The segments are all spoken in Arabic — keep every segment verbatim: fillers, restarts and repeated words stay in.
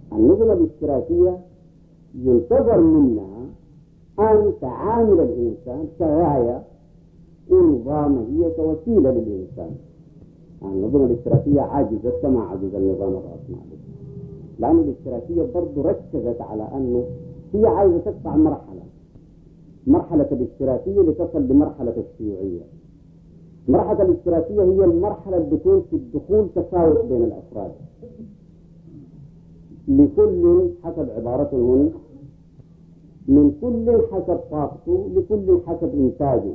النظم الاشتراكية ينتظر منها أن تعامل الإنسان كغاية ونظام هي كوسيلة للإنسان. النظم الاشتراكية عاجزة كما عجز النظام الرأسمالي، لأن الاشتراكية برضو ركزت على أنه هي عايزة تقطع مرحلة مرحلة الاشتراكية لتصل لمرحلة الشيوعية. مرحلة الاشتراكية هي المرحلة اللي بتكون في الدخول تساوي بين الأفراد، لكل حسب عبارتهم من كل حسب طاقته لكل حسب إنتاجه.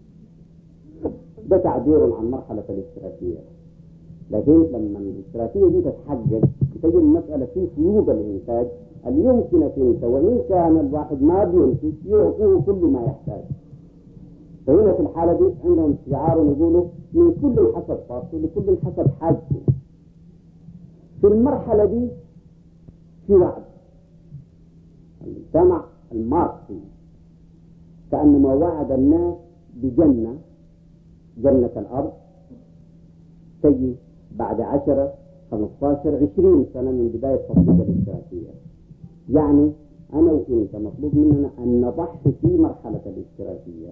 ده تعبير عن مرحلة الاشتراكية. لكن لما الاشتراكية دي تتحقق تجد المسألة في فيوض الإنتاج اللي يمكن أنت وإن كان الواحد ما بينتج يعطوه كل ما يحتاج. فهنا في الحالة دي عندهم شعار يقولوا من كل حسب طاقته لكل حسب حاجته. في المرحلة دي في وعد المجتمع الماركسي كأنما وعد الناس بجنة، جنة الأرض تجي بعد عشرة خمستاشر عشرين سنة من بداية تطبيق الاشتراكية. يعني أنا وإنت مطلوب مننا أن نضحي في مرحلة الاشتراكية.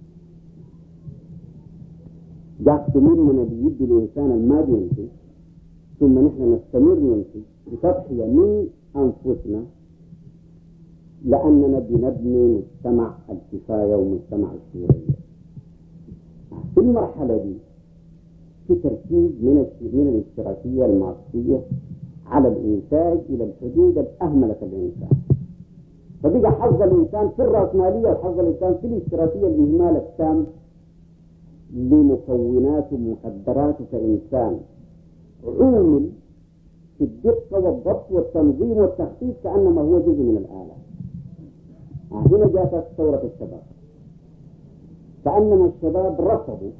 يأخذ مننا بيد الإنسان الما بينتج، ثم نحن نستمر ننتج بتضحية من أنفسنا، لأننا بنبني مجتمع الكفاية ومجتمع الشيوعية. في المرحلة دي في تركيز من من الاشتراكية الماركسية على الإنتاج إلى الحدود الأهملة الإنسان. فبقى حظ الإنسان في الرأسمالية وحظ الإنسان في الاشتراكية الإهمال التام لمكوناته ومقدراته كإنسان، عومل في الدقة والضبط والتنظيم والتخطيط كأنما هو جزء من الآلة. هنا جاءت ثورة الشباب، كأنما الشباب رفضوا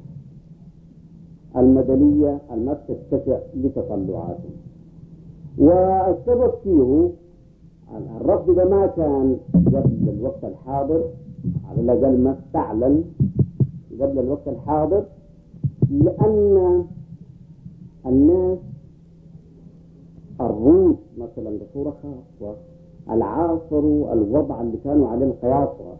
المدنية التي تتسع لتطلعاتهم. والسبب فيه الرفض ده ما كان قبل الوقت الحاضر، على الأقل ما استعلن قبل الوقت الحاضر، لأن الناس الروس مثلا بصورة خاصة العاصروا الوضع اللي كانوا عليه القياصرة،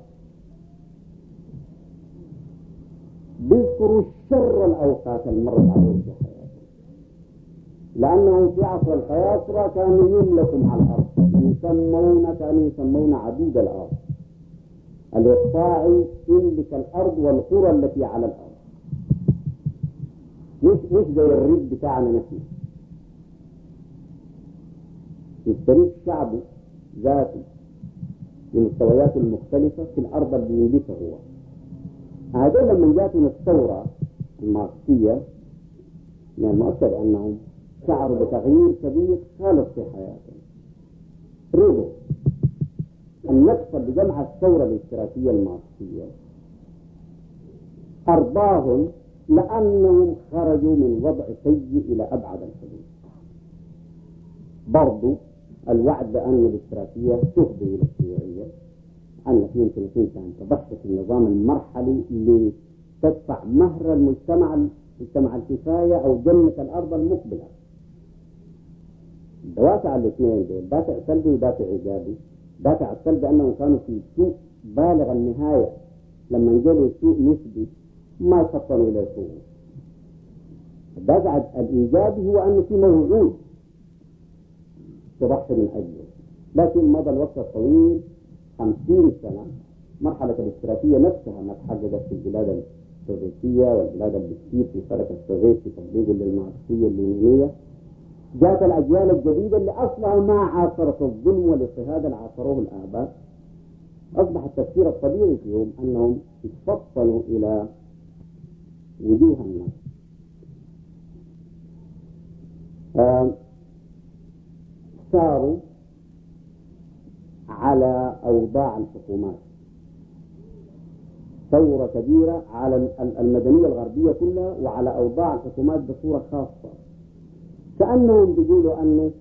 بيذكروا شر الأوقات المرت عليهم في حياتهم، لأنهم في عصر القياصرة كانوا يملكوا على الأرض، يسمون كانوا يسمون عبيد الأرض. الإقطاعي يملك الأرض والقرى التي على الأرض، مش مش زي الريف بتاعنا نحن. يشترك شعبه ذاته بمستوياته المختلفة في الأرض اللي يملكها هو. هذول لما جاتهم الثورة الماركسية من المؤكد أنهم شعروا بتغيير كبير خالص في حياتهم. رضوا أن يحصل بجمع الثورة الاشتراكية الماركسية، أرضاهم لأنهم خرجوا من وضع سيء إلى أبعد الحدود. برضو الوعد بأن الاشتراكية تفضي إلى الشيوعية، أن يمكن أنت أن تضحي في النظام المرحلي لتدفع مهر المجتمع مجتمع الكفاية أو جنة الأرض المقبلة. دوافع الاثنين دول، دافع سلبي ودافع إيجابي. دافع السلبي أنهم كانوا في سوء بالغ النهاية، لما نجلوا سوء نسبي ما يخطروا إلى سوء. الدافع الإيجابي هو أنه في موعود تضحي من أجله، لكن مضى الوقت الطويل خمسين سنة. مرحلة الاشتراكية نفسها ما تحققت في البلاد السوفيتية والبلاد اللي كثير في فرق السوفيت في تطبيق للماركسية اللينية. جاءت الأجيال الجديدة اللي أصلها ما عاصرت الظلم والاضطهاد اللي عاصروه الآباء، أصبح التفكير الطبيعي فيهم أنهم يتفطنوا إلى وجوه الناس. آه ساروا على أوضاع الحكومات، ثورة كبيرة على المدنية الغربية كلها وعلى أوضاع الحكومات بصورة خاصة، كأنهم بيقولوا أنه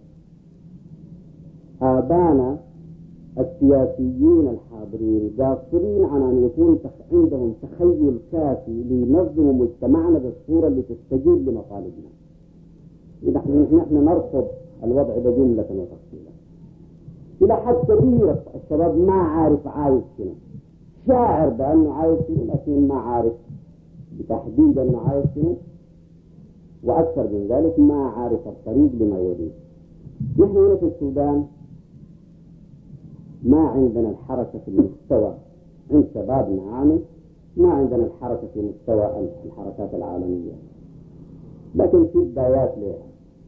آبانا السياسيين الحاضرين قاصرين عن أن يكون عندهم تخيل كافي لينظموا مجتمعنا بالصورة اللي تستجيب لمطالبنا. نحن نرفض الوضع ده جملة وتفصيلا. إلى حد كبير الشباب ما عارف عايز شنو، شاعر بأنه عايز شنو لكن ما عارف بتحديد أنه عايز شنو، وأكثر من ذلك ما عارف الطريق لما يريد. نحن هنا في السودان ما عندنا الحركة في المستوى عند شبابنا، يعني ما عندنا الحركة في مستوى الحركات العالمية، لكن في بدايات لها،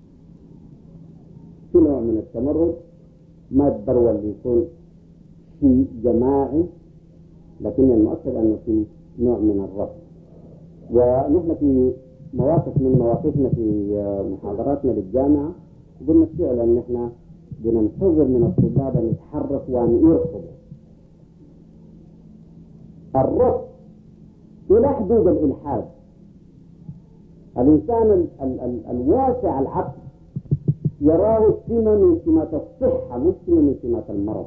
في نوع من التمرد، ما الضروري اللي يكون في جماعي، لكن المؤكد أنه في نوع من الرفض. ونحن في مواقف من مواقفنا في محاضراتنا للجامعة قلنا فعلا أن نحن بننتظر من الطلاب أن يتحركوا وأن يرفضوا الرفض إلى حدود الإلحاد. الإنسان ال ال ال الواسع العقل يراه سمة من سمات الصحة مش سمة من سمات المرض.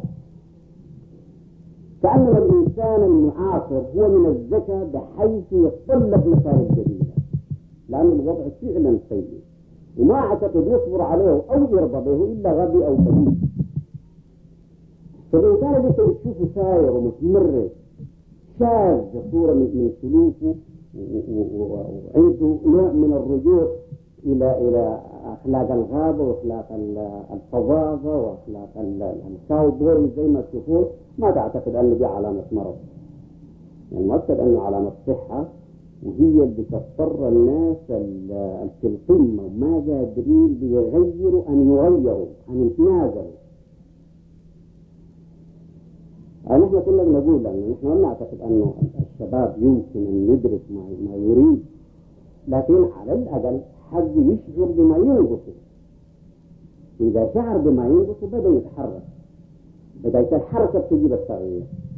كأنما الإنسان المعاصر هو من الذكاء بحيث يتطلب مسائل جديدة، لأن الوضع فعلا سيء وما أعتقد يصبر عليه أو يرضى به إلا غبي أو بليد. فالإنسان اللي تشوفه ساير ومتمرد شاذ صورة من سلوكه وعنده نوع من الرجوع إلى إلى أخلاق الغابة وأخلاق الفظاظة وأخلاق الكاوبوي زي ما تشوفون، ما تعتقد أن دي علامة مرض. يعني مؤكد أنه علامة صحة، وهي اللي تضطر الناس في القمة وما قادرين بيغيروا أن يغيروا أن يتنازلوا. نحن كنا بنقول أنه نحن لا نعتقد أنه الشباب يمكن أن يدرك ما يريد، لكن على الأقل حقه يشعر بما ينقصه. إذا شعر بما ينقصه بدأ يتحرك، بدأت الحركة تجيب التغيير.